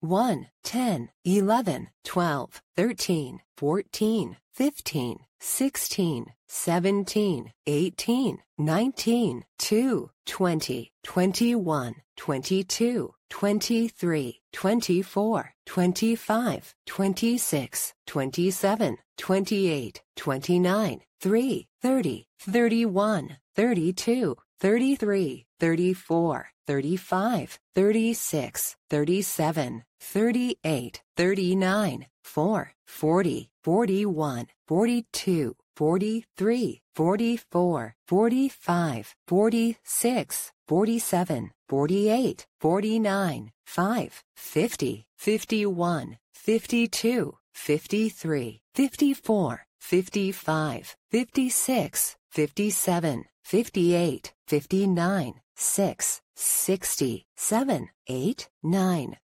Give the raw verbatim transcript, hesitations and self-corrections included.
one, ten, eleven, twelve, thirteen, fourteen, fifteen, sixteen, seventeen, eighteen, nineteen, two, twenty, twenty-one, twenty-two, twenty-three, twenty-four, twenty-five, twenty-six, twenty-seven, twenty-eight, twenty-nine, three, thirty, thirty-one, thirty-two, thirty-three, thirty-four, thirty-five, thirty-six, thirty-seven, thirty-eight, thirty-nine, four, forty, forty-one, forty-two, forty-three, forty-four, forty-five, forty-six, forty-seven, forty-eight, forty-nine, five, fifty, fifty-one, fifty-two, fifty-three, fifty-four, fifty-five, fifty-six, fifty-seven, fifty-eight, fifty-nine, six, sixty, seven, eight, nine,